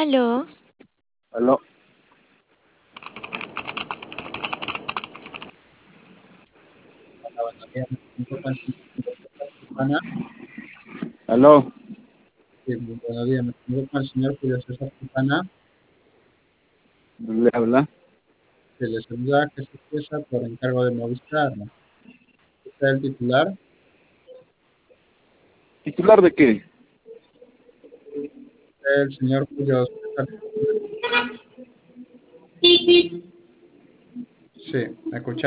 Aló, Aló, Buenos días, me comunico con el señor Quintana. aló. Sí, muy buenos días, me comunico con el señor Julio César Quintana, Le habla. que le saluda Jesús Pieza por encargo de Movistar. Usted es el titular, ¿Titular de qué? el señor Julio César. Sí, me escucha.